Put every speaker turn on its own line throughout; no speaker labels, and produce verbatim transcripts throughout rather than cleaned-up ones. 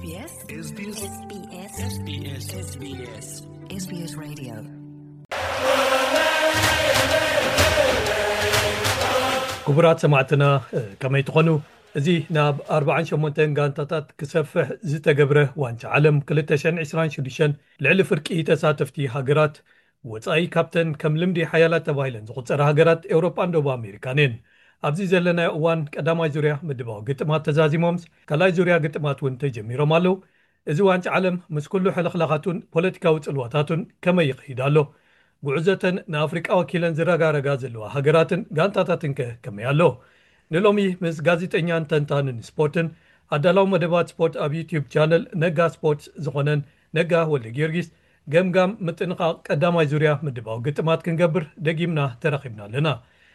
SBS
SBS
SBS
SBS SBS
SBS Radio
كبرات سمعتنا كما يتقنوا زي ناب أربعين شمونتين قانتات كسفح زيتا قبره وانش عالم كلتشان عسران شديشان لعل فرقي تساتفتي هاقرات وطاي كابتن كم لمدي حيالات تبايلن زغطر هاقرات أوروبا اندوبا أمريكانين أبزي زلنا اوان قداماي زوريا مدباو قطمات تزازي مومس كلاي زوريا قطمات وانت جميرو مالو إذا وانش عالم مسكولو حلقلقاتون بوليتيكا وطلواتاتون كما يقيدالو ጉዕዘተን ንኣፍሪቃ ወኪለን ዝረጋረጋ ዘለዋ ሃገራትን ጋንታታትን ከመይ ኣሎ ንሎሚ ምስ ጋዜጠኛን ተንታንን ስፖርትን ኣዳላው መደባት ስፖርት ኣብ ዩቲዩብ ቻነል ነጋ ስፖርት ዝኾነን ነጋ ወልደ ጊዮርጊስ ገምጋም ምጥንቃቕ ቀዳማይ ዙርያ ምድባው ግጥማት ክንገብር ደጊምና ተረኺብና ኣለና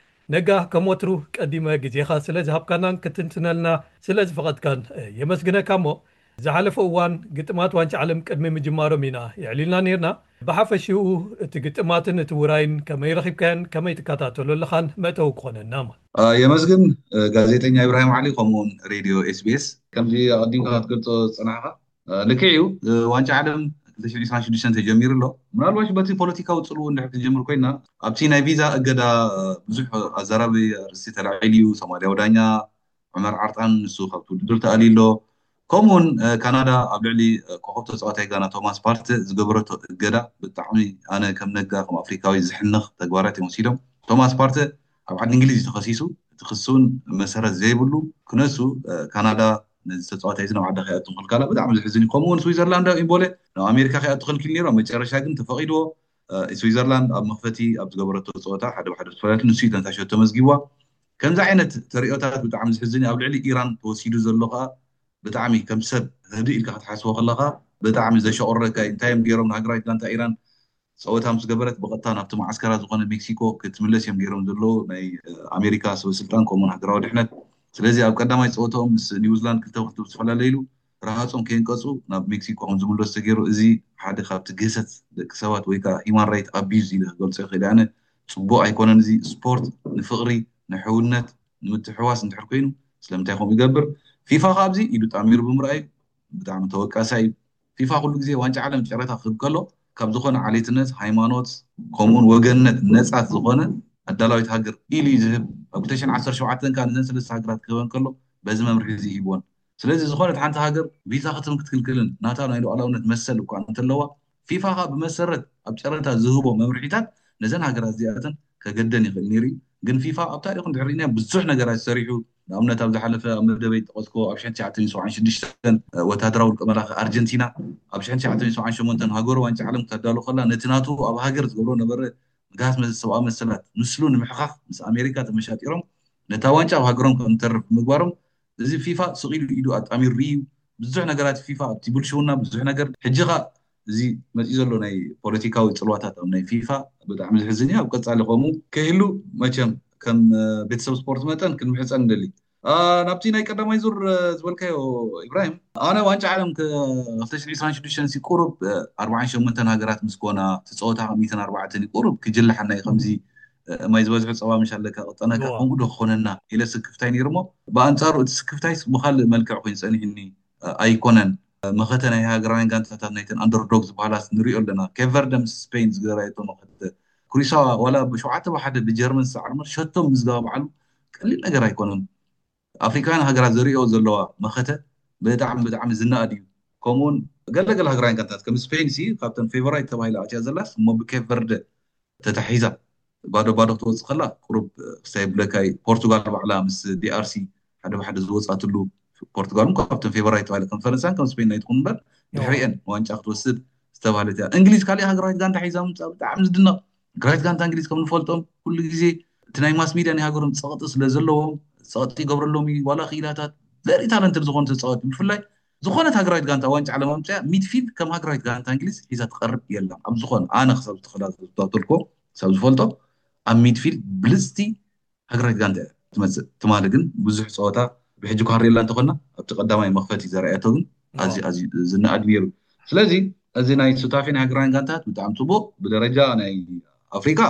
ነጋ ከምወትሩ ቀዲመ ግዜኻ ስለ ዝሃብካናን ክትንትነልና ስለ ዝፈቐድካን የመስግነካ እሞ ዝሓለፈ እዋን ግጥማት ዋንጫ ዓለም ቅድሚ ምጅማሮም ኢና ይዕሊልና ነርና ብሓፈሽኡ እቲ ግጥማትን እቲ ውራይን ከመይ ረኺብካን ከመይ ትከታተሎ ኣለኻን መእተው ክኾነና ማለት
የመስግን ጋዜጠኛ ኢብራሂም ዓሊ ከምኡውን ሬድዮ ኤስቢኤስ ከምዚ ኣቀዲምካ ክትገልጾ ፀናሕካ ልክዕዩ ዋንጫ ዓለም ክልተ ሽሕን ዒስራን ሽዱሽተ ተጀሚሩ ኣሎ ምናልባሽ በቲ ፖለቲካዊ ፅልው እንድሕር ክጀምር ኮይና ኣብቲ ናይ ቪዛ እገዳ ብዙሕ ኣዘራቢ ርእሲ ተላዒሉ እዩ ሶማልያዊ ዳኛ ዑመር ዓርጣን ንሱ ካብቲ ውድድር ተኣሊሎ ከምኡውን ካናዳ ኣብ ልዕሊ ኮኸብ ተፃዋታይ ጋና ቶማስ ፓርት ዝገበረቶ እገዳ ብጣዕሚ ኣነ ከም ነጋ ከም ኣፍሪካዊ ዝሕንኽ ተግባራት እዮም ወሲዶም ቶማስ ፓርት ኣብ ዓዲ እንግሊዝ ተኸሲሱ እቲ ክሱን መሰረት ዘይብሉ ክነሱ ካናዳ ነዚ ተፃዋታይ እዚ ናብ ዓዲ ከይኣቱ ክልከላ ብጣዕሚ ዝሕዝን እዩ ከምኡውን ስዊዘርላንድ ኢምቦሌ ናብ ኣሜሪካ ከይኣቱ ክልክል ነይሩ ኣብ መጨረሻ ግን ተፈቒድዎ ስዊዘርላንድ ኣብ መኽፈቲ ኣብ ዝገበረቶ ፀወታ ሓደ ብሓደ ተፈላልዩ ንሱ ተንታሸቶ መዝጊብዋ ከምዚ ዓይነት ተሪኦታት ብጣዕሚ ዝሕዝን ኣብ ልዕሊ ኢራን ተወሲዱ ዘሎ ከዓ ብጣዕሚ ከም ሰብ ህድእ ኢልካ ክትሓስቦ ከለካ ብጣዕሚ ዘሸቆረካ እንታይም ገይሮም ሃገራዊት ጋንታ ኢራን ፀወታ ምስ ገበረት ብቐጥታ ናብቲ ማዓስከራ ዝኾነ ሜክሲኮ ክትምለስ እዮም ገይሮም ዘሎ ናይ ኣሜሪካ ሰበስልጣን ከምኡውን ሃገራዊ ድሕነት ስለዚ ኣብ ቀዳማይ ፀወታኦም ምስ ኒውዚላንድ ክልተ ክልተ ዝተፈላለዩሉ ረሃፆም ከይንቀፁ ናብ ሜክሲኮ ከም ዝምለሱ ተገይሩ እዚ ሓደ ካብቲ ገሰት ደቂ ሰባት ወይ ከዓ ሂማን ራይት ኣቢዩዝ ኢለ ክገልፆ ይኽእል ኣነ ፅቡቅ ኣይኮነን እዚ ስፖርት ንፍቕሪ ንሕውነት ንምትሕዋስ እንድሕር ኮይኑ ስለምንታይ ከምኡ ይገብር ፊፋ ካብዚ ኢዱ ጣሚሩ ብምርኣይ ብጣዕሚ ተወቃሳይ ፊፋ ኩሉ ግዜ ዋንጫ ዓለም ጨረታ ክህብ ከሎ ካብ ዝኾነ ዓሌትነት ሃይማኖት ከምኡውን ወገንነት ነፃት ዝኾነ ኣዳላዊት ሃገር ኢሉ ዝህብ ኣብ ክልተ ሽሕን ዓሰርተ ሸውዓተ ከዓ ነዘን ሰለስተ ሃገራት ክህበን ከሎ በዚ መምርሒ እዚ ሂብዎን ስለዚ ዝኾነት ሓንቲ ሃገር ቪዛ ክትም ክትክልክልን ናታ ናይ ሉዓላውነት መሰል እኳ እንተለዋ ፊፋ ከዓ ብመሰረት ኣብ ጨረታ ዝህቦ መምርሒታት ነዘን ሃገራት እዚኣተን ከገደን ይኽእል ነይሩ ግን ፊፋ ኣብ ታሪኹ እንድሕር ኢና ብዙሕ ነገራት ሰሪሑ ንኣብነት ኣብ ዝሓለፈ ኣብ መደበይ ጠቐስኮ ኣብ ሽሕን ትሽዓተ ሰብዓን ሽዱሽተ ወታደራዊ ውልቀ መላእኽቲ ኣርጀንቲና ኣብ ሽሕን ትሽዓተ ሰብዓን ሸሞንተ ሃገሩ ዋንጫ ዓለም ክተዳሎ ከላ ነቲ ናቱ ኣብ ሃገር ዝገብሮ ነበረ ጋስ ሰብኣዊ መሰላት ምስሉ ንምሕኻኽ ምስ ኣሜሪካ ተመሻጢሮም ነታ ዋንጫ ኣብ ሃገሮም ከም ተርፍ ምግባሮም እዚ ፊፋ ስቂሉ ኢዱ ኣጣሚሩ እዩ ብዙሕ ነገራት ፊፋ ኣብቲ ብልሽውና ብዙሕ ነገር ሕጂ ኸ እዚ መፂ ዘሎ ናይ ፖለቲካዊ ፅልዋታት ኣብ ናይ ፊፋ ብጣዕሚ ዝሕዝን እዩ ኣብ ቀፃሊ ከምኡ ከህሉ መቸም ከም ቤተሰብ ስፖርት መጠን ክንምሕፀን ንደሊ ናብቲ ናይ ቀዳማይ ዙር ዝበልካዮ ኢብራሂም ኣነ ዋንጫ ዓለም ክልተ ሽሕን ዒስራን ሽዱሽተ ቁሩብ ኣርባዓን ሸሞንተ ሃገራት ምስ ኮና ትፀወታ ሚእቲ ኣርባዕተ ቁሩብ ክጅልሓና እዩ ከምዚ ማይ ዝበዝሑ ፀባ ምሻለካ ቅጠነካ ከምኡ ዶ ክኾነና ኢለ ስክፍታይ ነይሩ እሞ ብኣንፃሩ እቲ ስክፍታይ ብካልእ መልክዕ ኮይኑ ፀኒሕኒ ኣይኮነን መኸተ ናይ ሃገራውያን ጋንታታት ናይተን ኣንደርዶግ ዝበሃላት ንሪኦ ኣለና ኬፕ ቨርደ ምስ ስፔን ዝገበራየቶ መኸተ ኩሪሳዋ ዋላ ብሸውዓተ ብሓደ ብጀርመን ዝተዓርመር ሸቶም ምዝገባ በዓሉ ቀሊል ነገር ኣይኮነን ኣፍሪካውያን ሃገራት ዘሪኦ ዘለዋ መኸተ ብጣዕሚ ብጣዕሚ ዝናኣድ እዩ ከምኡውን ገለገለ ሃገራውያን ጋንታታት ከም ስፔን ሲ ካብተን ፌቨራይት ተባሂላ ኣትያ ዘላስ እሞ ብኬፕ ቨርደ ተታሒዛ ባዶ ባዶ ክትወፅእ ከላ ቁሩብ ክሳይ ብለካይ ፖርቱጋል ባዕላ ምስ ዲኣርሲ ሓደ ብሓደ ዝወፃትሉ ፖርቱጋል ካብተን ፌቨራይት ተባሂላ ከም ፈረንሳን ከም ስፔን ናይ ትኹን እምበር ድሕሪአን ዋንጫ ክትወስድ ዝተባሃለት እያ እንግሊዝ ካሊእ ሃገራዊት ጋንታ ሒዛ ምምፃእ ብጣዕሚ ዝድነቕ ሃገራዊት ጋንታ እንግሊዝ ከም ንፈልጦም ኩሉ ግዜ እቲ ናይ ማስ ሚድያ ናይ ሃገሮም ፀቕጢ ስለ ዘለዎም ፀቕጢ ይገብረሎም ዋላ ክኢላታት ቨሪ ታለንትድ ዝኾኑ ተፃወት ብፍላይ ዝኾነት ሃገራዊት ጋንታ ዋንጫ ዓለም ምምፅኣ ሚድፊልድ ከም ሃገራዊት ጋንታ እንግሊዝ ሒዛ ትቐርብ የላ ኣብ ዝኾነ ኣነ ክሳብ ዝተኸታተልኮ ክሳብ ዝፈልጦ ኣብ ሚድፊልድ ብልፅቲ ሃገራዊት ጋንታ ትመፅእ ትማሊ ግን ብዙሕ ፀወታ ብሕጂ ካርየላ እንተኾና ኣብቲ ቀዳማይ መኽፈቲ ዘርአያቶ ግን ኣዝዩ ኣዝዩ ዝናኣድ ነይሩ ስለዚ እዚ ናይ ሱታፌ ናይ ሃገራውያን ጋንታታት ብጣዕሚ ፅቡቕ ብደረጃ ናይ ኣፍሪካ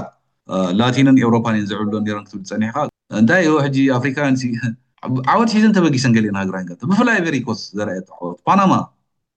ላቲንን ኤውሮፓን ዝዕብሎ ነይሮም ክትብል ፀኒሕካ እንታይ እዩ ሕጂ ኣፍሪካውያን ዓወት ሒዘን ተበጊሰን ገሊአን ሃገራውያን ጋንታ ብፍላይ ቬሪኮስ ዘርአየቶ ዓወት ፓናማ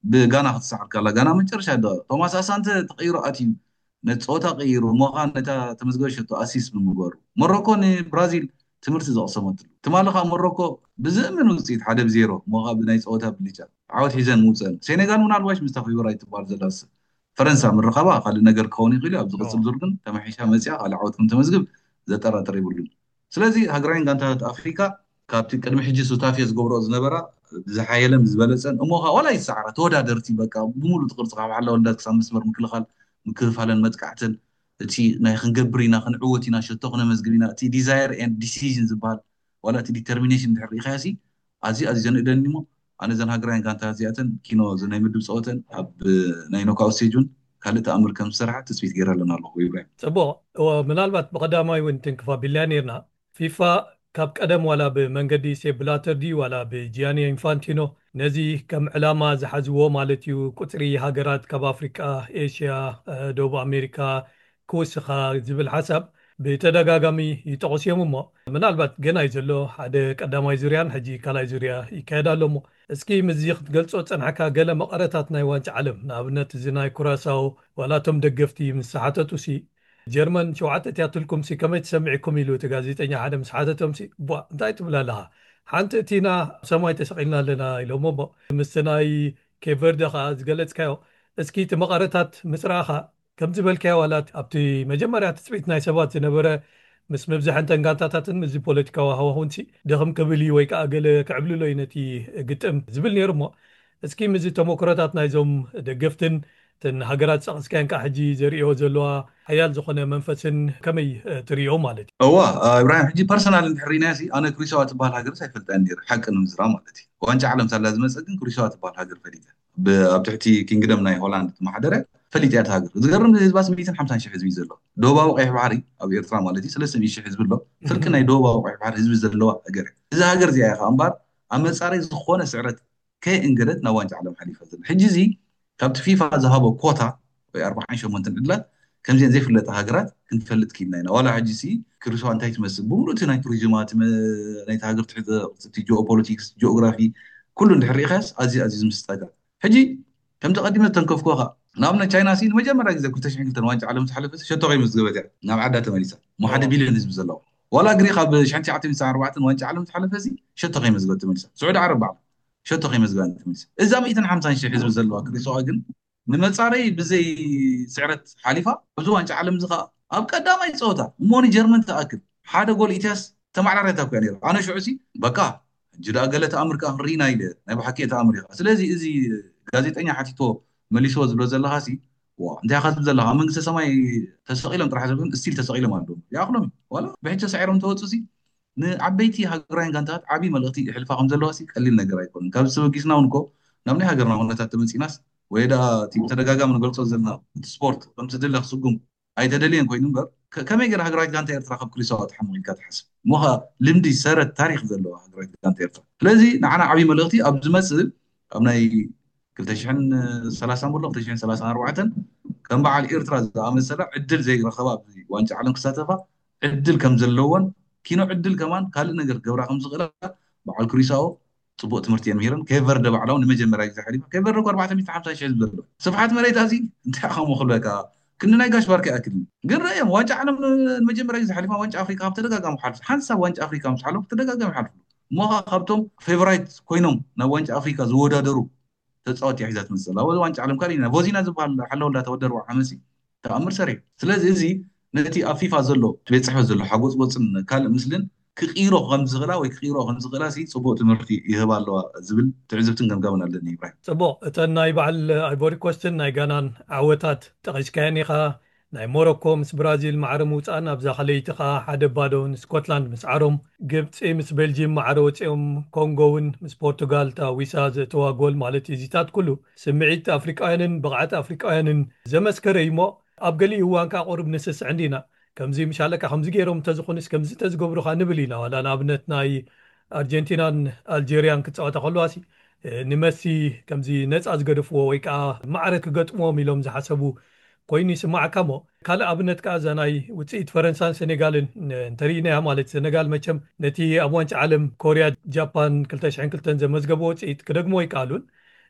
ብጋና ክትሰዓር ካላ ጋና መጨረሻ ዶ ቶማስ አሳንተ ተቀይሮ አትዩ ነፃወታ ቀይሩ ሞኻን ነታ ተመዝገበ ሸቶ አሲስ ብምግባሩ ሞሮኮ ንብራዚል ትምህርቲ ዘቕሰመትሉ ትማልኻ ሞሮኮ ብዘመን ውፅኢት ሓደ ብዜሮ ሞኻ ብናይ ፀወታ ብልጫ ዓወት ሒዘን ምውፅአን ሴኔጋል ምናልባሽ ምስ ተፈይበራይ ትባል ዘላስ ፈረንሳ ምረኸባ ካልእ ነገር ክኸውን ይኽእል እዩ ኣብ ዝቕፅል ዙር ግን ተመሒሻ መፅያ ካልእ ዓወት ከም ተመዝግብ ዘጠራጥር ይብሉን ስለዚ ሃገራዊን ጋንታታት ኣፍሪካ ካብቲ ቅድሚ ሕጂ ሱታፍየ ዝገብሮ ዝነበራ ዝሓየለን ዝበለፀን እሞኻ ዋላ ይሰዓራ ተወዳደርቲ በቃ ብሙሉእ ቅርፂ ካብ ሓላ ወልዳት ክሳብ መስመር ምክልኻል ምክፍፋለን መጥቃዕትን እቲ ናይ ክንገብር ኢና ክንዕወት ኢና ሸቶ ክነመዝግብ ኢና እቲ ዲዛይር ኤንድ ዲሲዥን ዝበሃል ዋላ እቲ ዲተርሚኔሽን ድሕሪ ኢኻያሲ ኣዝዩ ኣዝዩ ዘንእደኒ እሞ ኣነ ዘን ሃገራዊን ጋንታታት እዚኣተን ኪኖ ናይ ምድብ ፀወተን ኣብ ናይ ኖካውት ስቴጅን ካልእ ተኣምር ከም ዝሰርሓ ትፅቢት ገይረ ኣለና ኣለኹ ይብራሂም
ፅቡቅ ምናልባት ብቀዳማይ እውን ትንክፋቢልና ነርና ፊፋ ካብ ቀደም ዋላ ብመንገዲ ሴፕ ብላተር ዲ ዋላ ብጂያኒ ኢንፋንቲኖ ነዚ ከም ዕላማ ዝሓዝዎ ማለት እዩ ቁፅሪ ሃገራት ካብ ኣፍሪቃ ኤሽያ ደቡብ ኣሜሪካ ክውስኻ ዝብል ሓሳብ ብተደጋጋሚ ይጠቕሱ እዮም እሞ ምናልባት ገና እዩ ዘሎ ሓደ ቀዳማይ ዙርያን ሕጂ ካልኣይ ዙርያ ይካየድ ኣሎ እሞ እስኪ ምዚ ክትገልፆ ፀንሐካ ገለ መቐረታት ናይ ዋንጫ ዓለም ንኣብነት እዚ ናይ ኩራሳው ዋላቶም ደገፍቲ ምስ ሓተቱሲ ጀርመን ሸውዓተ እትያትልኩም ሲ ከመይ ተሰሚዕኩም ኢሉ እቲ ጋዜጠኛ ሓደ ምስ ሓተቶም ሲ ቧ እንታይ ትብል ኣለኻ ሓንቲ እቲና ሰማይ ተሰቂልና ኣለና ኢሎም እሞ ምስ ናይ ኬፕ ቨርደ ከዓ ዝገለፅካዮ እስኪ እቲ መቐረታት ምስ ረኣኻ ከም ዝበልካዮ ዋላት ኣብቲ መጀመርያ ትፅቢት ናይ ሰባት ዝነበረ ምስ መብዛሕተን ጋንታታትን እዚ ፖለቲካዊ ሃዋህውን ሲ ደኸም ክብል ወይ ከዓ ገለ ክዕብልሎ እዩ ነቲ ግጥም ዝብል ነይሩ እሞ እስኪ ምዚ ተሞክሮታት ናይዞም ደገፍትን ተን ሃገራት ፀቕስካን ከዓ ሕጂ ዘርእዮ ዘለዋ ሓያል ዝኾነ መንፈስን ከመይ ትርእዮ ማለት እዩ
እዋ ኢብራሂም ሕጂ ፐርሰናል እንድሕሪናሲ ኣነ ክሪሳዋ ትበሃል ሃገር ኣይፈልጣን ነይረ ሓቂ ንምዝራ ማለት እዩ ዋንጫ ዓለም ሳላ ዝመፀ ግን ክሪሳዋ ትበሃል ሃገር ፈሊጠ ኣብ ትሕቲ ኪንግደም ናይ ሆላንድ ማሕደረ ፈሊጥ እያ ሃገር ዝገርም ህዝባ ስምዒት ሓምሳን ሽሕ ህዝቢ ዘሎ ደቡባዊ ቀይሕ ባሕሪ ኣብ ኤርትራ ማለት እዩ ሰለስተ ሚእቲ ሽሕ ህዝቢ ኣሎ ፍርቂ ናይ ደቡባዊ ቀይሕ ባሕሪ ህዝቢ ዘለዋ ሃገር እዚ ሃገር እዚኣ ኢኻ እምበር ኣብ መፃረይ ዝኾነ ስዕረት ከይእንገደት ናብ ዋንጫ ዓለም ሓሊፈ ዘላ ሕጂ እዚ ካብቲ ፊፋ ዝሃቦ ኮታ ወይ ኣርባዓን ሸሞንተን ዕድላት ከምዚአን ዘይፍለጣ ሃገራት ክንፈልጥ ክኢልና ኢና ዋላ ሕጂ ሲ ክሪሳዋ እንታይ ትመስል ብምሉእ እቲ ናይ ቱሪዝማት ናይቲ ሃገር ትሕቲ ጂኦፖለቲክስ ጂኦግራፊ ኩሉ እንድሕር ኢኻስ ኣዝዩ ኣዝዩ ዝምስጠጋ ሕጂ ከም ተቐዲመ ተንከፍኮኻ ንኣብነት ቻይና ሲ ንመጀመርያ ግዜ ክልተ ሽሕን ክልተን ዋንጫ ዓለም ዝሓለፈት ሸቶ ከይምዝገበት እያ ናብ ዓዳ ተመሊሳ ሓደ ቢልዮን ህዝቢ ዘለዋ ዋላ ግሪክ ኣብ ሽሕን ትሽዓተ ሚእትን ኣርባዕተን ዋንጫ ዓለም ዝሓለፈ ሲ ሸቶ ከይምዝገበት ተመሊሳ ስዑድ ዓረብ በዓል ሸቶ ከይምዝገበት ተመሊሳ እዛ ሚእትን ሓምሳን ሽሕ ህዝቢ ዘለዋ ክሪሳዋ ግን ንመፃረይ ብዘይ ስዕረት ሓሊፋ ኣብዚ ዋንጫ ዓለም እዚ ከዓ ኣብ ቀዳማይ ፀወታ እሞኒ ጀርመን ተኣክል ሓደ ጎል ኢትያስ ተማዕራርያታ እኳ ነይራ ኣነ ሽዑ ሲ በቃ ጅዳ ገለ ተኣምር ከዓ ክንርኢና ኢለ ናይ ብሓቂ ተኣምር ኢኻ ስለዚ እዚ ጋዜጠኛ ሓቲቶ መሊስዎ ዝብሎ ዘለኻ ሲ ዋ እንታይ ኢኻ ዝብል ዘለኻ ኣብ መንግስቲ ሰማይ ተሰቂሎም ጥራሕ ዘብን እስቲል ተሰቂሎም ኣለዎም ይኣኽሎም ዋላ ብሕጂ ተሳዒሮም ተወፁ ሲ ንዓበይቲ ሃገራውያን ጋንታታት ዓብዪ መልእኽቲ ይሕልፋ ከም ዘለዋ ሲ ቀሊል ነገር ኣይኮነን ካብ ዝተበጊስና እውን እኮ ናብ ናይ ሃገርና ኩነታት ተመፂናስ ወይ ዳ ተደጋጋሚ ንገልፆ ዘለና ስፖርት ከምቲ ድለ ክስጉም ኣይተደልየን ኮይኑ እምበር ከመይ ገይራ ሃገራዊት ጋንታ ኤርትራ ካብ ክሪሳዋ ትሓምቕ ኢልካ ትሓስብ እሞኸ ልምዲ ሰረት ታሪክ ዘለዋ ሃገራዊት ጋንታ ኤርትራ ስለዚ ንዓና ዓብዪ መልእኽቲ ኣብ ዝመፅእ ኣብ ናይ ክልተ ሽሕን ሰላሳን ብሎ ክልተ ሽሕን ሰላሳን ኣርባዕተን ከም በዓል ኤርትራ ዝኣመሰለ ዕድል ዘይረኸባ ኣብዚ ዋንጫ ዓለም ክሳተፋ ዕድል ከም ዘለዎን ኪኖ ዕድል ከማን ካልእ ነገር ገብራ ከም ዝኽእላ በዓል ክሪሳዎ ፅቡቅ ትምህርቲ የምሂረን ኬፕ ቨርደ ባዕላው ንመጀመርያ ግዜ ሓሊፋ ኬፕ ቨርደ ኣርባዕተ ሚእቲ ሓምሳን ሽሕ ህዝቢ ዘለዎ ስፍሓት መሬት እዚ እንታይ ኢኻ ክብለካ ክንናይ ጋሽ ባርካ ይኣክል ግን ረአዮም ዋንጫ ዓለም ንመጀመርያ ግዜ ሓሊፋ ዋንጫ ኣፍሪካ ካብ ተደጋጋሚ ሓልፉ ሓንሳብ ዋንጫ ኣፍሪካ ምስ ሓለፉ ተደጋጋሚ ሓልፉ እሞኻ ካብቶም ፌቨራይት ኮይኖም ናብ ዋንጫ ኣፍሪካ ዝወዳደሩ ተፃወቲ ሒዛ ትመስል ኣብ ዋንጫ ዓለም ካሊእ ቮዚና ዝበሃል ሓለወላ ተወደርዋ ዓመሲ ተኣምር ሰሪሕ ስለዚ እዚ ነቲ ኣብ ፊፋ ዘሎ ቤት ፅሕፈት ዘሎ ሓጎፅ ወፅን ካልእ ምስልን ክቂሮ ከም ዝኽእላ ወይ ክቂሮ ከም ዝኽእላ ሲ ፅቡቅ ትምህርቲ ይህባ ኣለዋ ዝብል ትዕዝብትን ገምጋምን ኣለኒ ኢብራሂም
ፅቡቅ እተን ናይ በዓል ኣይቮሪ ኮስትን ናይ ጋናን ዓወታት ጠቒስካየን ኢኻ ናይ ሞሮኮ ምስ ብራዚል ማዕረ ምውፃእን ኣብዛ ከለይቲ ከዓ ሓደ ባዶውን ስኮትላንድ ምስ ዓሮም ግብፂ ምስ ቤልጅየም ማዕረ ወፂኦም ኮንጎውን ምስ ፖርቱጋል እታ ዊሳ ዘእተዋ ጎል ማለት እዩ እዚታት ኩሉ ስምዒት ኣፍሪቃውያንን ብቕዓት ኣፍሪቃውያንን ዘመስከረ እዩ እሞ ኣብ ገሊኡ እዋን ከዓ ቁርብ ንስስዕ እንዲና ከምዚ ምሻለካ ከምዚ ገይሮም እንተዝኾንስ ከምዚ ተዝገብሩካ ንብል ኢና ዋላ ንኣብነት ናይ ኣርጀንቲናን ኣልጀርያን ክፀወታ ከለዋ ሲ ንመሲ ከምዚ ነፃ ዝገደፍዎ ወይ ከዓ ማዕረ ክገጥሞም ኢሎም ዝሓሰቡ ኮይኑ ይስማዓካ ሞ ካልእ ኣብነት ከዓ እዛ ናይ ውፅኢት ፈረንሳን ሴኔጋልን እንተሪእናያ ማለት ሴኔጋል መቸም ነቲ ኣብ ዋንጫ ዓለም ኮርያ ጃፓን ክልተ ሽሕን ክልተን ዘመዝገቦ ውፅኢት ክደግሞ ይከኣሉን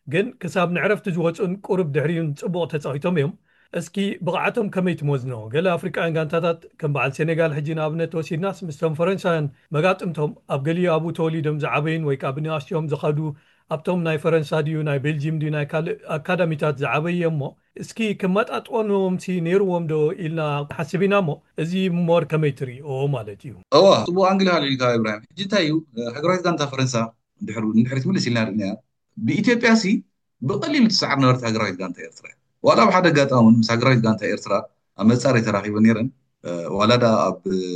ግን ክሳብ ንዕረፍቲ ዝወፁን ቁርብ ድሕሪውን ጽቡቕ ተጻዊቶም እዮም እስኪ ብቕዓቶም ከመይ ትመዝኖ ገለ ኣፍሪቃውያን ጋንታታት ከም በዓል ሴኔጋል ሕጂ ንኣብነት ወሲድናስ ምስቶም ፈረንሳውያን መጋጥምቶም ኣብ ገሊኡ ኣብኡ ተወሊዶም ዝዓበይን ወይ ከዓ ብንኣሽዮም ዝኸዱ ኣብቶም ናይ ፈረንሳ ድዩ ናይ ቤልጅየም ድዩ ናይ ካልእ ኣካዳሚታት ዝዓበየ እሞ እስኪ ክመጣጥኦኖምሲ ነይሩዎም ዶ ኢልና ሓስብ ኢና እሞ እዚ ሞር ከመይ ትሪኦ ማለት እዩ
እዋ ጽቡቕ ኣንግሊ ሃልዒልካ ኢብራሂም ሕጂ እንታይ እዩ ሃገራዊት ጋንታ ፈረንሳ እንድሕር እንድሕር ትምልስ ኢልና ርኢና ብኢትዮጵያ ሲ ብቐሊሉ ትሰዓር ነበረት ሃገራዊት ጋንታ ኤርትራ ዋላ ብሓደ ኣጋጣሚ ምስ ሃገራዊት ጋንታ ኤርትራ ኣብ መጻረዪ ተራኺበን ነይረን ዋላ ዳ ኣብ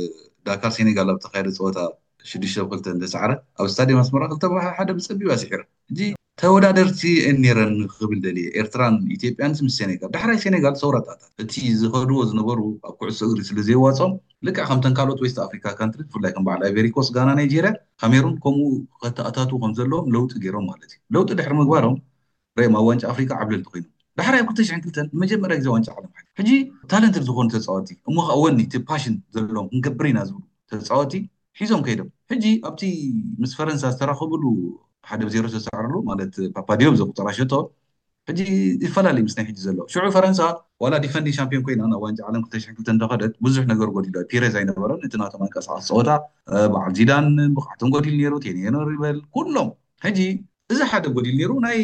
ዳካር ሴኔጋል ኣብ ተኻየደ ፀወታ ሽዱሽተ ብክልተ እንደሰዓረ ኣብ ስታድየም ኣስመራ ክልተ ሓደ ብፀቢብ ኣስዒረ ሕጂ ተወዳደርቲ ነይረን ክብል ደልየ ኤርትራን ኢትዮጵያን ምስ ሴኔጋል ዳሕራይ ሴኔጋል ሰውራጣታት እቲ ዝኸድዎ ዝነበሩ ኣብ ኩዕሶ እግሪ ስለ ዘይዋፆም ልክዕ ከምተን ካልኦት ዌስት ኣፍሪካ ካንትሪ ብፍላይ ከም በዓል ኣይቨሪ ኮስት ጋና ናይጄርያ ካሜሩን ከምኡ ከተኣታቱ ከም ዘለዎም ለውጢ ገይሮም ማለት እዩ ለውጢ ድሕሪ ምግባሮም ርኦም ኣብ ዋንጫ ኣፍሪካ ዓብለልቲ ኮይኖም ዳሕራይ ኣብ ክልተ ሽሕን ክልተን መጀመርያ ግዜ ዋንጫ ዓለም ሓይሉ ሕጂ ታለንትድ ዝኾኑ ተፃወቲ እሞ ከዓ ወኒ እቲ ፓሽን ዘለዎም ክንገብር ኢና ዝብሉ ተፃወቲ ሒዞም ከይዶም ሕጂ ኣብቲ ምስ ፈረንሳ ዝተራኸብሉ ሓደ ብዜሮ ተሰዓርሉ ማለት ፓፓዲዮብ ዘቁጠራ ሸቶ ሕጂ ይፈላለዩ ምስ ናይ ሕጂ ዘሎ ሽዑ ፈረንሳ ዋላ ዲፈንዲ ሻምፒዮን ኮይና ናብ ዋንጫ ዓለም ክልተ ሽሕን ክልተን ተኸደት ብዙሕ ነገር ጎዲሉ ፒሬዝ ኣይነበረን እቲ ናቶም አንቀሳቐሲ ፀወታ በዓል ዚዳን ብቕዓቶም ጎዲሉ ነይሩ ቴኔኖ ሪበል ኩሎም ሕጂ እዚ ሓደ ጎዲሉ ነይሩ ናይ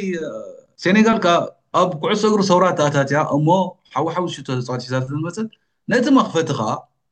ሴኔጋል ካ ኣብ ኩዕሶ እግሪ ሰውራት ኣታትያ እሞ ሓዊሓዊ ሽቶ ተፃዋቲ ሒዛት ዝመፅእ ነቲ መኽፈቲ ከዓ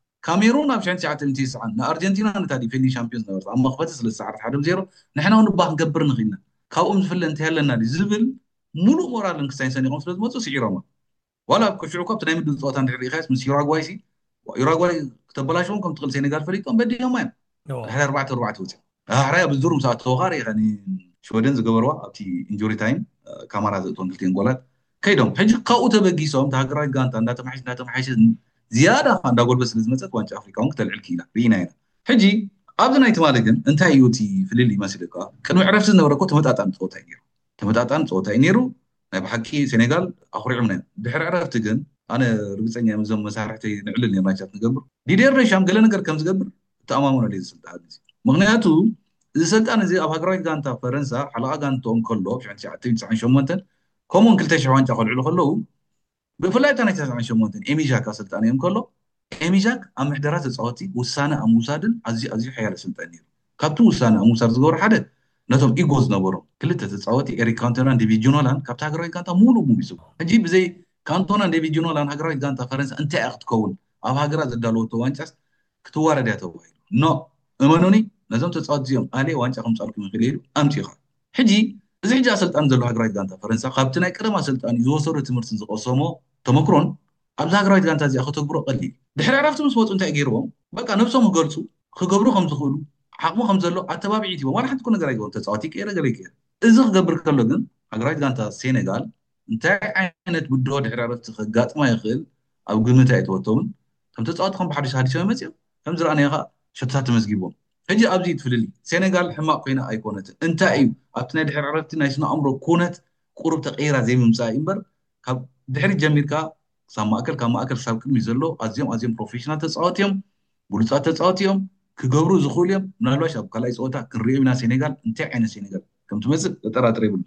ካሜሩን ኣብ ሽሕን ትሽዓተ ትስዓን ንኣርጀንቲና ነታ ዲፌንዲ ሻምፒዮንስ ነበረት ኣብ መኽፈቲ ስለ ዝተሰዓረት ሓደ ብዜሮ ንሕና እውን ባህ ክንገብር ንኽእልና ካብኦም ዝፍለ እንታይ ኣለና ዝብል ሙሉእ ሞራልን ክሳይን ሰኒቖም ስለ ዝመፁ ስዒሮማ ዋላ ኣብ ክሽዑ እኳ ብቲ ናይ ምድብ ፀወታ እንድሕር ኢኻስ ምስ ዩራጓይ ሲ ዩራጓይ ክተበላሽዎም ከም ትኽእል ሴኔጋል ፈሊጦም በዲሆማ እዮም ድሕሪ ኣርባዕተ ኣርባዕተ ወፂኦም ኣሕራይ ኣብ ዝዱሩ ምሳኣት ተወኻ ርኢኻ ሽወደን ዝገበርዋ ኣብቲ ኢንጁሪ ታይም ካማራ ዘእትዎም ክልቲአን ጎላት ከይዶም ሕጂ ካብኡ ተበጊሶም ሃገራዊት ጋንታ እንዳተማሓየሽ እንዳተማሓየሽ ዝያዳ እንዳጎልበ ስለ ዝመፀት ዋንጫ ኣፍሪካ እውን ክተልዕል ክኢላ ርኢና ኢና ሕጂ ኣብዚ ናይ ትማሊ ግን እንታይ እዩ እቲ ፍልል ይመስለካ ቅድሚ ዕረፍቲ ዝነበረ እኮ ተመጣጣኒ ፀወታ እዩ ነይሩ ተመጣጣኒ ፀወታ እዩ ነይሩ ናይ ብሓቂ ሴኔጋል ኣኹሪዖምና ድሕሪ ዕረፍቲ ግን ኣነ ርግፀኛ ዞም መሳርሕተይ ንዕልል ነርና ቻት ንገብር ዲዴር ደሻም ገለ ነገር ከም ዝገብር ተኣማሙነ ለይ ዝስልጣን እዚ ምክንያቱ እዚ ስልጣን እዚ ኣብ ሃገራዊት ጋንታ ፈረንሳ ሓለቓ ጋንትኦም ከሎ ሽሕን ትሽዓተ ትስዓን ሸሞንተን ከምኡውን ክልተ ሽሕ ዋንጫ ከልዕሉ ከለዉ ብፍላይ እታ ናይ ትስዓን ሸሞንተን ኤሚዣክ ኣሰልጣኒ እዮም ከሎ ኤሚዣክ ኣብ ምሕደራ ተፃወቲ ውሳነ ኣብ ምውሳድን ኣዝዩ ኣዝዩ ሓያል ስልጣን ነይሩ ካብቲ ውሳነ ኣብ ምውሳድ ዝገበሩ ሓደ ነቶም ኢጎ ዝነበሮም ክልተ ተፃወቲ ኤሪክ ካንቶናን ዴቪድ ጁኖላን ካብቲ ሃገራዊት ጋንታ ሙሉእ ሙቢሱ ሕጂ ብዘይ ካንቶናን ዴቪድ ጁኖላን ሃገራዊት ጋንታ ፈረንሳ እንታይ እያ ክትከውን ኣብ ሃገራ ዘዳለወቶ ዋንጫስ ክትዋረድ እያ ተባሂሉ ኖ እመኑኒ ነዞም ተፃወቲ እዚኦም ኣለ ዋንጫ ከምፃልኩም ይኽእል ኢሉ ኣምፂኻ ሕጂ እዚ ሕጂ ኣሰልጣኒ ዘሎ ሃገራዊት ጋንታ ፈረንሳ ካብቲ ናይ ቀደም ኣሰልጣኒ ዝወሰዱ ትምህርትን ዝቐሰሞ ተመክሮን ኣብዚ ሃገራዊት ጋንታ እዚኣ ከተግብሮ ቀሊል ድሕሪ ዕረፍቲ ምስ ወፁ እንታይ ገይሮም በቃ ነብሶም ክገልፁ ክገብሩ ከም ዝኽእሉ ዓቕሙ ከም ዘሎ ኣተባቢዒት ይቦም ዋላ ሓንቲ ኩ ነገር ኣይገበሩ ተፃወቲ ይቀየረ ገለ ይቀየር እዚ ክገብር ከሎ ግን ሃገራዊት ጋንታ ሴኔጋል እንታይ ዓይነት ውድኦ ድሕሪ ዕረፍቲ ከጋጥማ ይኽእል ኣብ ግምት ኣይተወቶምን ከም ተፃወቲ ከም ብሓዱሽ ሃዲሶም መፅኦም ከም ዝረኣናዮ ከዓ ሸቶታት ተመዝጊቦም ሕጂ ኣብዚ ትፍልል ሴኔጋል ሕማቅ ኮይና ኣይኮነትን እንታይ እዩ ኣብቲ ናይ ድሕሪ ዕረፍቲ ናይ ስነ ኣእምሮ ኩነት ቁሩብ ተቀይራ ዘይምምፃእ እምበር ካብ ድሕሪ ጀሚርካ ክሳብ ማእከል ካብ ማእከል ክሳብ ቅድሚ ዘሎ ኣዝዮም ኣዝዮም ፕሮፌሽናል ተፃወቲ እዮም ብሉፃት ተፃወቲ እዮም ክገብሩ ዝኽእሉ እዮም ምናልባሽ ኣብ ካልኣይ ፀወታ ክንሪኦ ኢና ሴኔጋል እንታይ ዓይነት ሴኔጋል ከም ትመፅእ ዘጠራጥር የብሉ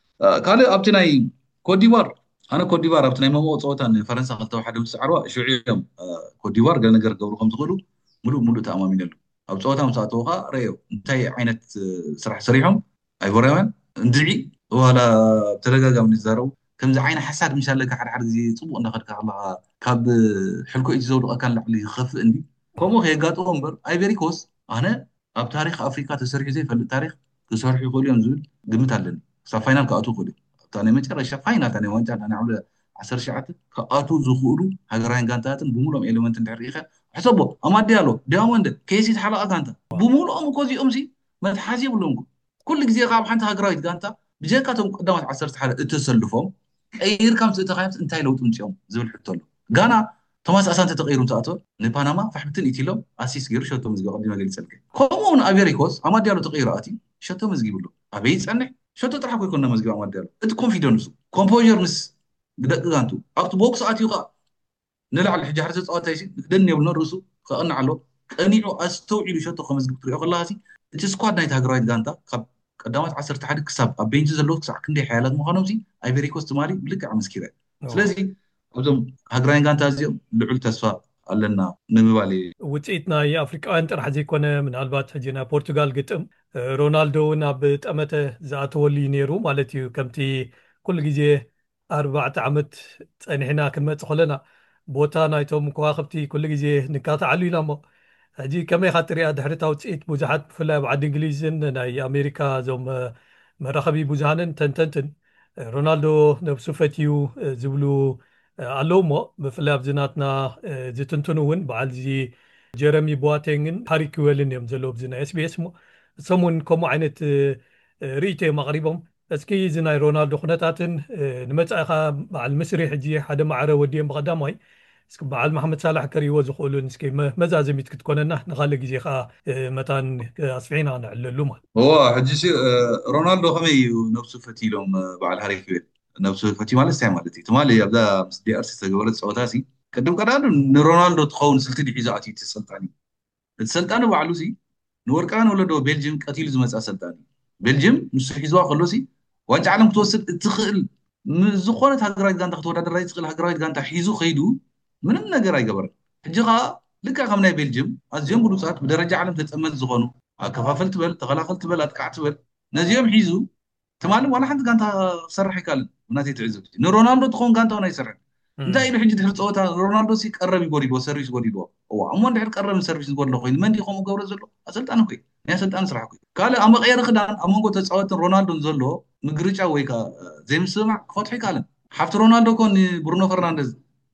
ካልእ ኣብቲ ናይ ኮትዲቫር ኣነ ኮትዲቫር ኣብቲ ናይ መምኦ ፀወታ ንፈረንሳ ክልተ ሓደ ዝሰዓርዋ ሽዑ እዮም ኮትዲቫር ገለ ነገር ክገብሩ ከም ዝኽእሉ ሙሉእ ሙሉእ ተኣማሚነሉ ኣብ ፀወታ ምሳኣተው ከዓ ረአዮ እንታይ ዓይነት ስራሕ ሰሪሖም ኣይቮራውያን እንድዒ ዋላ ተደጋጋሚ ንዛረቡ ከምዚ ዓይነት ሓሳድ ምሻለካ ሓደ ሓደ ግዜ ፅቡቕ እንዳኸድካ ከለካ ካብ ሕልኮ እቲ ዘውድቐካ ንላዕሊ ይኸፍእ እንዲ ከምኡ ከየጋጥሞ እምበር ኣይቨሪ ኮስት ኣነ ኣብ ታሪክ ኣፍሪካ ተሰሪሑ ዘይፈልጥ ታሪክ ክሰርሑ ይኽእሉ እዮም ዝብል ግምት ኣለኒ ክሳብ ፋይናል ክኣትዉ ይኽእሉ እዮም እታ ናይ መጨረሻ ፋይናል እታ ናይ ዋንጫ ናይ ዓብለ ዓሰርተ ትሽዓተ ክኣትዉ ዝኽእሉ ሃገራውያን ጋንታታትን ብምሉኦም ኤሌመንት እንድሕር ሪኢኻ ሕሰቦ ኣማዲያሎ ዲያሞንድ ኬሲት ሓለቓ ጋንታ ብምሉኦም እኮ እዚኦም ሲ መትሓዚ የብሎም ኩሉ ግዜ ካብ ሓንቲ ሃገራዊት ጋንታ ብጀካቶም ቀዳማት ዓሰርተ ሓደ እተሰልፎም ቀይርካ ምፅእቲ ኻይምስ እንታይ ለውጢ ምፅኦም ዝብል ሕቶ ኣሎ ጋና ቶማስ ኣሳንተ ተቀይሩ ተኣቶ ንፓናማ ፋሕብትን ኢቲሎም ኣሲስ ገይሩ ሸቶ መዝጊቡ ቀዲማ ገሊ ፀልከ ከምኡውን ኣቬሪ ኮስት ኣማዲያሎ ተቀይሩ ኣቲ ሸቶ መዝጊብሉ ኣበይ ፀንሕ ሸቶ ጥራሕ ኮይኮና መዝጊቡ ኣማዲያሎ እቲ ኮንፊደንሱ ኮምፖዠር ምስ ደቂ ጋንቱ ኣብቲ ቦክስ ኣትዩ ከዓ ንላዕሊ ሕጂ ሓደ ተፃዋታይ ሲ ደን የብሎ ርእሱ ከቕንዕ ኣሎ ቀኒዑ ኣስተውዒሉ ሸቶ ከመዝግብ ትሪኦ ከለካ እቲ ስኳድ ናይቲ ሃገራዊት ጋንታ ካብ ቀዳማት ዓሰርተ ሓደ ክሳብ ኣብ ቤንች ዘሎ ክሳብ ክንደይ ሓያላት ምዃኖም ሲ ኣይቨሪ ኮስት ማሊ ብልክዕ መስኪረ ስለዚ ኣብዞም ሃገራውያን ጋንታ እዚኦም ልዑል ተስፋ ኣለና ንምባል
ውፅኢት ናይ ኣፍሪቃውያን ጥራሕ ዘይኮነ ምናልባት ሕጂ ናይ ፖርቱጋል ግጥም ሮናልዶ እውን ኣብ ጠመተ ዝኣተወሉ እዩ ነይሩ ማለት እዩ ከምቲ ኩሉ ግዜ ኣርባዕተ ዓመት ፀኒሕና ክንመፅእ ከለና ቦታ ናይቶም ከዋኽብቲ ኩሉ ግዜ ንካትዓሉ ኢና እሞ ሕጂ ከመይ ካ ትሪኣ ድሕሪታ ውፅኢት ብዙሓት ብፍላይ ኣብ ዓዲ እንግሊዝን ናይ ኣሜሪካ እዞም መራኸቢ ብዙሃንን ተንተንትን ሮናልዶ ነብሱ ፈትዩ ዝብሉ ኣለዉ እሞ ብፍላይ ኣብዚ ናትና ዝትንትኑ እውን በዓል እዚ ጀረሚ ቦቴንግን ሃሪ ኪዌልን እዮም ዘለዉ ብዚ ናይ ኤስቢኤስ እሞ እሶም እውን ከምኡ ዓይነት ርእይቶ እዮም ኣቕሪቦም እስኪ እዚ ናይ ሮናልዶ ኩነታትን ንመጻኢኻ በዓል ምስሪ ሕጂ ሓደ ማዕረ ወዲዮም ብቐዳማይ እስኪ በዓል መሓመድ ሳላሕ ከሪእዎ ዝኽእሉን እስኪ መዛዘሚት ክትኮነና ንኻልእ ግዜ ከዓ መታን ኣስፊዕና ንዕለሉ ማለት
هو حجي رونالدو خمي نفسه فتيلهم بعد هاري كويل نفسه فتي مال استعمال مالتي تمالي يبدا مسدي ارسي تجولت صوتاسي قدم قرار رونالدو تخون سلتي دي حزاتي تسلطاني تسلطانه بعلوسي نورقان ولدو بلجيم قتيل زمص سلطاني بلجيم مش حزوا خلوسي وانت عالم توسد تخيل زخونت هاغرايت غانتا تودادر راي تخيل هاغرايت غانتا حيزو خيدو ምንም ነገር አይገበር እጅኻ ልካ ከምናይ ቤልጅየም ኣዝዮም ብሉፃት ብደረጃ ዓለም ተፀመድ ዝኾኑ ኣከፋፈል ትበል ተኸላኸል ትበል ኣጥቃዕ ትበል ነዚኦም ሒዙ ትማሊ ዋላ ሓንቲ ጋንታ ክሰርሕ ይካልን ምናተይ ትዕዘብ ንሮናልዶ ትኾን ጋንታውን ኣይሰርሕን እንታይ ኢሉ ሕጂ ድሕሪ ፀወታ ሮናልዶ ሲ ቀረብ ይጎዲልዎ ሰርቪስ ጎዲልዎ እዋ እሞ እንድሕር ቀረብ ሰርቪስ ዝጎድሎ ኮይኑ መንዲ ከምኡ ገብረ ዘሎ ኣሰልጣን ኮይ ናይ ኣሰልጣን ስራሕ ኮይ ካልእ ኣብ መቐየሪ ክዳን ኣብ መንጎ ተፃወትን ሮናልዶን ዘሎ ምግርጫ ወይ ከዓ ዘይምስማዕ ክፈትሑ ይካልን ሓፍቲ ሮናልዶ ኮን ብሩኖ ፈርናንደዝ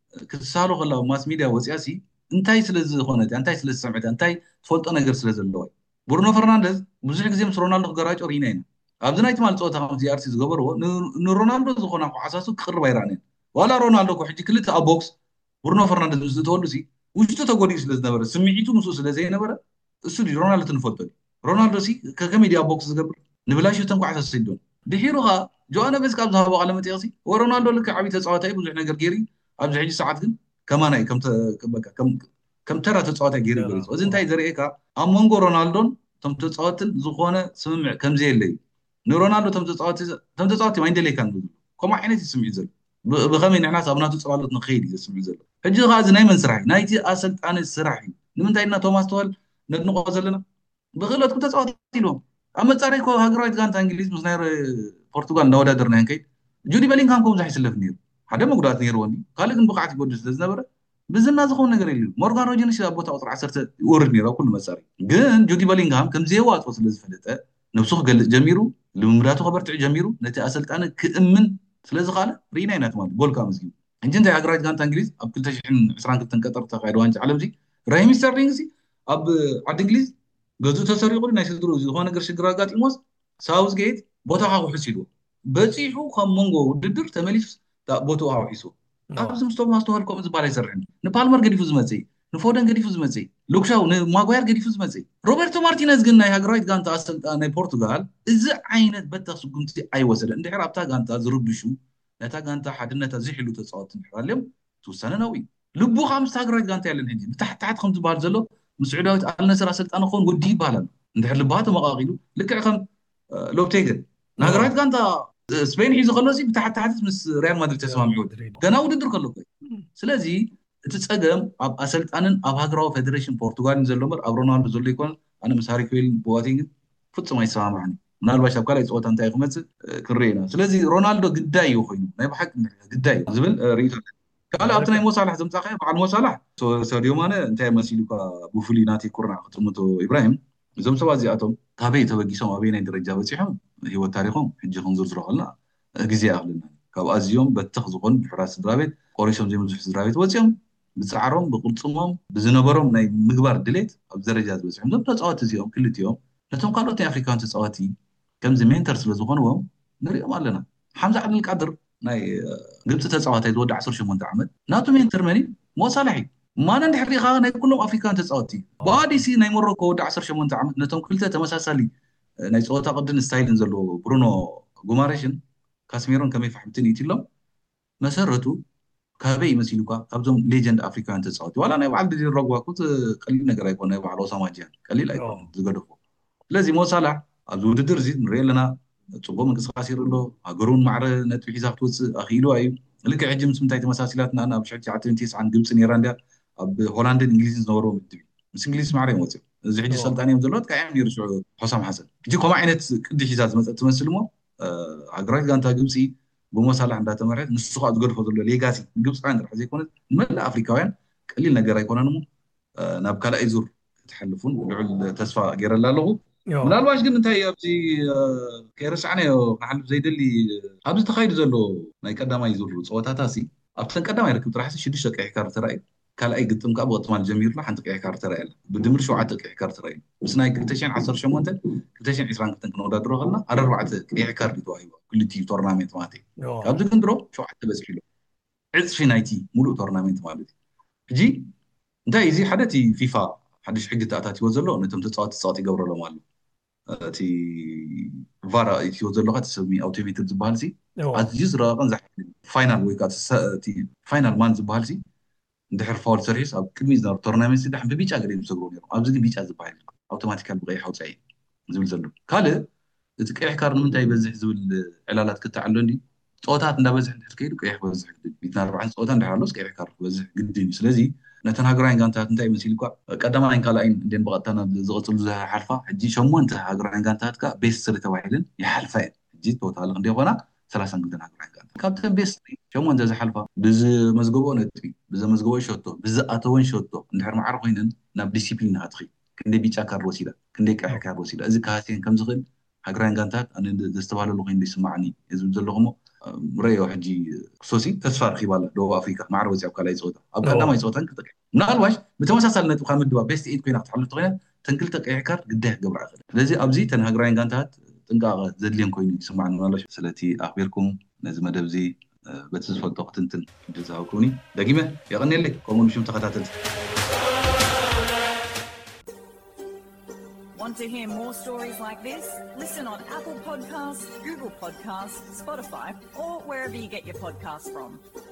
ክሳሉ ከላ ማስ ሚዲያ ወፅያሲ እንታይ ስለዚ ዝኾነት እንታይ ስለዚ ሰምዕታ እንታይ ትፈልጦ ነገር ስለ ዘለዎ ብሩኖ ፈርናንደዝ ብዙሕ ግዜ ምስ ሮናልዶ ክገራጮ ሪና ኢና ኣብዚ ናይ ትማል ፀወታ ከምዚ ኣርሲ ዝገበርዎ ንሮናልዶ ዝኾነ ዓሳሱ ክቅርብ ኣይራንን ዋላ ሮናልዶ ኮ ሕጂ ክልተ ኣብ ቦክስ ብሩኖ ፈርናንደዝ ምስ ዝተወሉሲ ውሽጡ ተጎዲኡ ስለ ዝነበረ ስምዒቱ ምስኡ ስለ ዘይነበረ እሱ ዲ ሮናልዶ ትንፈልጦ ሮናልዶ ሲ ከመይ ኣብ ቦክስ ዝገብር ንብላሽ ተንኳ ዓሳሱ ይዶን ድሒሩኻ ጆአነ በስ ካብ ዝሃቦ ቃለ መጠይቕሲ ወሮናልዶ ልክ ዓቢ ተፃዋታይ ብዙሕ ነገር ገይሪ ኣብዚ ሕጂ ሰዓት ግን ከማናይ ከም ከም ከም ተራ ተፃዋታይ ገይሪ ገይሪ እዚ እንታይ ዘርእየካ ኣብ መንጎ ሮናልዶን ቶም ተፃዋትን ዝኾነ ስምምዕ ከምዚ የለይ ንሮናልዶ ቶም ተፃዋት ቶም ተፃዋት ማይንደሌካን ዝብል ከምኡ ዓይነት ይስምዕ ዘሎ ብኸመይ ንሕና ኣብ ናቱ ፀባሎት ንኸይድ ይስምዕ ዘሎ ሕጂ ኸ እዚ ናይ መን ስራሕ ናይቲ ኣሰልጣኒ ስራሕ እዩ ንምንታይ ና ቶማስ ተወል ነድንቆ ዘለና ብክእለትኩም ተፃዋት ኢሎም ኣብ መፃረይ ኮ ሃገራዊት ጋንታ እንግሊዝ ምስ ናይ ፖርቱጋል እንዳወዳደርና ንከይድ ጁዲ ቤሊንግሃም ከምኡ ዝሓይስለፍ ነይሩ ሓደ መጉዳት ነይርዎኒ ካልእ ግን ብቕዓት ይጎድል ስለ ዝነበረ ብዝና ዝኾን ነገር የለ ሞርጋን ሮጀርስ ኣብ ቦታ ቁጥሪ ዓሰርተ ይወርድ ነይሩ ኩሉ መፃሪ ግን ጁዲ ቤሊንግሃም ከምዚ የዋፅኦ ስለ ዝፈለጠ ነብሱ ክገልፅ ጀሚሩ ልምምዳቱ ከበርትዕ ጀሚሩ ነቲ ኣሰልጣኒ ክእምን ስለ ዝኻለ ርኢና ኢና ትማሊ ጎልካ መስጊኑ እንጂ እንታይ ሃገራዊት ጋንታ እንግሊዝ ኣብ ክልተ ሽሕን ዕስራን ክልተን ቀጠር ተኻይደ ዋንጫ ዓለም ዚ ራሂም ስተርሊንግ ሲ ኣብ ዓዲ እንግሊዝ ገዙ ተሰሪቑ ናይ ስድሩ ዝኾነ ነገር ሽግር ኣጋጢሞስ ሳውዝ ጌት ቦታኻ ውሕስ ኢልዎ በፂሑ ካብ መንጎ ውድድር ተመሊሱ ቦታው ኣውሒሱ ኣብዚ ምስ ቶማስ ተወል ከምኡ ዝበሃል ኣይሰርሕን ንፓልመር ገዲፉ ዝመፅእ ንፎደን ገዲፉ ዝመፅእ ሉክሻው ንማጓየር ገዲፉ ዝመፅእ ሮበርቶ ማርቲነዝ ግን ናይ ሃገራዊት ጋንታ ኣሰልጣን ናይ ፖርቱጋል እዚ ዓይነት በታ ስጉምቲ ኣይወሰደን እንድሕር ኣብታ ጋንታ ዝርብሹ ነታ ጋንታ ሓድነታ ዝሕሉ ተፃወት እንድሕር ኣልዮም ትውሰነ ነው ልቡ ከዓ ምስ ሃገራዊት ጋንታ ያለን ሕጂ ብታሕቲ ታሕቲ ከም ዝበሃል ዘሎ ምስ ዑዳዊት ኣልነስር ኣሰልጣን ክኸውን ወዲ ይበሃል ኣሎ እንድሕር ልባሃ ተመቓቒሉ ልክዕ ከም ሎፕቴግን ንሃገራዊት ጋንታ ስፔን ሒዙ ከሎሲ ብታሕቲ ታሕቲ ምስ ሪያል ማድሪድ ተስማሚዑ ገና ውድድር ከሎ ስለዚ እቲ ፀገም ኣብ ኣሰልጣንን ኣብ ሃገራዊ ፌደሬሽን ፖርቱጋልን ዘሎ እምበር ኣብ ሮናልዶ ዘሎ ይኮነ ኣነ ምስ ሃሪ ኬዊልን ቦቴንግን ፍፁም ኣይሰማማዕኒ ምናልባሽ ኣብ ካልኣይ ፀወታ እንታይ ክመፅእ ክንርኢ ኢና ስለዚ ሮናልዶ ግዳይ እዩ ኮይኑ ናይ ብሓቂ ግዳይ ዝብል ርኢቶ ካልእ ኣብቲ ናይ ሞሳላሕ ዘምፃኸ በዓል ሞሳላሕ ሳዲዮ ማነ እንታይ መሲሉካ ብፍሉይ ናተይ ኩርናዕ ክትርምቶ ኢብራሂም እዞም ሰባት እዚኣቶም ካበይ ተበጊሶም ኣበይ ናይ ደረጃ በፂሖም ህይወት ታሪኾም ሕጂ ክንዝርዝሮ ከለና ግዜ ኣኽልና ካብ ኣዝዮም በትኽ ዝኾኑ ብሕራት ስድራ ቤት ቆሪሶም ዘይምዙሕ ስድራ ቤት ወፂኦም ብፃዕሮም ብቅልፅሞም ብዝነበሮም ናይ ምግባር ድሌት ኣብ ደረጃ ዝበፅሖም ዞም ተፃዋቲ እዚኦም ክልቲኦም ነቶም ካልኦት ናይ ኣፍሪካን ተፃዋቲ ከምዚ ሜንተር ስለ ዝኾንዎም ንሪኦም ኣለና ሓምዛ ዓብድልቃድር ናይ ግብፂ ተፃዋታይ ዝወዲ ዓሰርተ ሸሞንተ ዓመት ናቱ ሜንተር መን ሞሳላሕ እዩ ማነ እንድሕር ሪኢኻ ናይ ኩሎም ኣፍሪካን ተፃወቲ ብኣዲሲ ናይ ሞሮኮ ወዲ ዓሰርተ ሸሞንተ ዓመት ነቶም ክልተ ተመሳሳሊ ናይ ፀወታ ቅድን ስታይልን ዘለዎ ብሩኖ ጉማሬሽን ካስሜሮን ከመይ ፈሕምትን ኢትሎም መሰረቱ ካበይ መሲሉካ ካብዞም ሌጀንድ ኣፍሪካን ተፃወቲ ዋላ ናይ በዓል ድሪ ረግዋ ኩት ቀሊል ነገር ኣይኮነ ናይ በዓል ኦሳማ ጂያን ቀሊል ኣይኮነ ዝገደፎ ስለዚ ሞሳላሕ ኣብዚ ውድድር እዚ ንሪኦ ኣለና ፅቡቅ ምንቅስቃስ ይርኢ ኣሎ ሃገሩን ማዕረ ነጥቢ ሒዛ ክትወፅእ ኣኽኢሉ እዩ ልክዕ ሕጂ ምስ ምንታይ ተመሳሲላት ንኣና ኣብ ሽዑ ትሽዓተ ትስዓን ግብፂ ነይራ እንድያ ኣብ ሆላንድን እንግሊዝን ዝነበሮ ምድብ ምስ እንግሊዝ ማዕረ እዮም ወፅኦም እዚ ሕጂ ሰልጣን እዮም ዘለዎት ከዓ እዮም ነይሩ ሽዑ ሖሳም ሓሰን ሕጂ ከምኡ ዓይነት ቅዲ ሒዛ ዝመፀት ትመስል እሞ ሃገራዊት ጋንታ ግብፂ ብሞሳላሕ እንዳተመርሐት ንሱ ከዓ ዝገድፎ ዘሎ ሌጋሲ ግብፃውያን ጥራሕ ዘይኮነት ንመላእ ኣፍሪካውያን ቀሊል ነገር ኣይኮነን እሞ ናብ ካልኣይ ዙር ክትሓልፉን ልዑል ተስፋ ገይረላ ኣለኹ ምናልባሽ ግን እንታይ ኣብዚ ከይረሳዕናዮ ክሓልፍ ዘይደሊ ኣብዚ ተኻይዱ ዘሎ ናይ ቀዳማይ ዙር ፀወታታት ኣብተን ቀዳማይ ርክብ ጥራሕ ሽዱሽተ ቀይሕ ካርድ ተራእዩ ካልኣይ ግጥም ከዓ ብቅጥማል ጀሚሩላ ሓንቲ ቀይሕ ካርድ ተራእያ ኣላ ብድምር ሸውዓተ ቀይሕ ካርድ ተራእዩ ምስ ናይ ክልተ ሽሕን ዓሰርተ ሸሞንተን ክልተ ሽሕን ዒስራን ክልተን ክንወዳድሮ ከለና ሓደ ኣርባዕተ ቀይሕ ካርድ ተዋሂቡ ክልቲኡ ቶርናሜንት ማለት እዩ ካብዚ ክንድሮ ሸውዓተ በፂሑ ኢሎ ዕፅፊ ናይቲ ሙሉእ ቶርናሜንት ማለት እዩ ሕጂ እንታይ እዚ ሓደ እቲ ፊፋ ሓድሽ ሕጊ ተኣታትይዎ ዘሎ ነቶም ተፃወቲ ተፃወቲ ይገብረሎም ኣሎ እቲ ቫራ እትይዎ ዘለካ እቲ ሰሚ ኣውቶሜትድ ዝበሃል ሲ ኣዝዩ ዝረቐቐን ዝሓልን ፋይናል ወይ ከዓ እቲ ፋይናል ማን ዝበሃል ሲ እንድሕር ፋውል ሰሪሒስ ኣብ ቅድሚ ዝነበሩ ቶርናሜንት ድሕን ብቢጫ ገለ ዝሰግሩ ነይሮም ኣብዚ ግን ቢጫ ዝበሃል ኣውቶማቲካል ብቀይሕ ኣውፃኢ ዝብል ዘሎ ካልእ እቲ ቀይሕ ካርድ ንምንታይ በዝሕ ዝብል ዕላላት ክተዓሎ እንዲ ፀወታት እንዳበዝሕ እንድሕር ከይዱ ቀይሕ በዝሕ ግድን ሚእትን ኣርባዓን ፀወታ እንድሕር ኣሎስ ቀይሕ ካርድ በዝሕ ግድን እዩ ስለዚ ነተን ሃገራውያን ጋንታታት እንታይ መሲሉ እኳ ቀዳማይን ካልኣይን እንደን ብቐጥታ ዝቐፅሉ ዝሓልፋ ሕጂ ሸሞንተ ሃገራውያን ጋንታታት ከዓ ቤስት ስሪ ተባሂለን ይሓልፋ እየን ሕጂ ቶታል ክንደይ ኮና ሰላሳን ክልተን ሃገራውያን ጋንታ ካብተን ቤስት ሸሞንተ ዝሓልፋ ብዝመዝገቦ ነጥቢ ብዘመዝገቦ ሸቶ ብዝኣተወን ሸቶ እንድሕር ማዕረ ኮይነን ናብ ዲሲፕሊን ሃትኺ ክንደይ ቢጫ ካርድ ወሲዳ ክንደይ ቀይሕ ካርድ ወሲዳ እዚ ካህስየን ከም ዝኽእል ሃገራውያን ጋንታታት ኣነ ዘስተባሃለሉ ኮይኑ ይስማዓኒ ዝብል ዘለኹሞ ረዮ ሕጂ ክሶሲ ተስፋ ረኺባ ኣላ ደቡብ ኣፍሪካ ማዕረ ወፂኣ ኣብ ካልኣይ ፀወታ ኣብ ቀዳማይ ፀወታን ክልተ ቀይሕ ምናልባሽ ብተመሳሳሊ ነጥብካ ምድባ ቤስት ኤይት ኮይና ክትሓልፍ ትኮይና ተን ክልተ ቀይሕ ካርድ ግዳይ ክገብራ ይኽእል ስለዚ ኣብዚ ተን ሃገራውያን ጋንታታት ጥንቃቐ ዘድልየን ኮይኑ ይስማዓኒ ምናልባሽ ስለቲ ኣኽቢርኩም ነዚ መደብ እዚ በቲ ዝፈልጦ ክትንትን ዕድል ዝሃብኩኒ ደጊመ የቐኒየለይ ከምኡ ንሽም ተኸታተልቲ
Want to hear more stories like this? Listen on Apple Podcasts, Google Podcasts, Spotify, or wherever you get your podcasts from.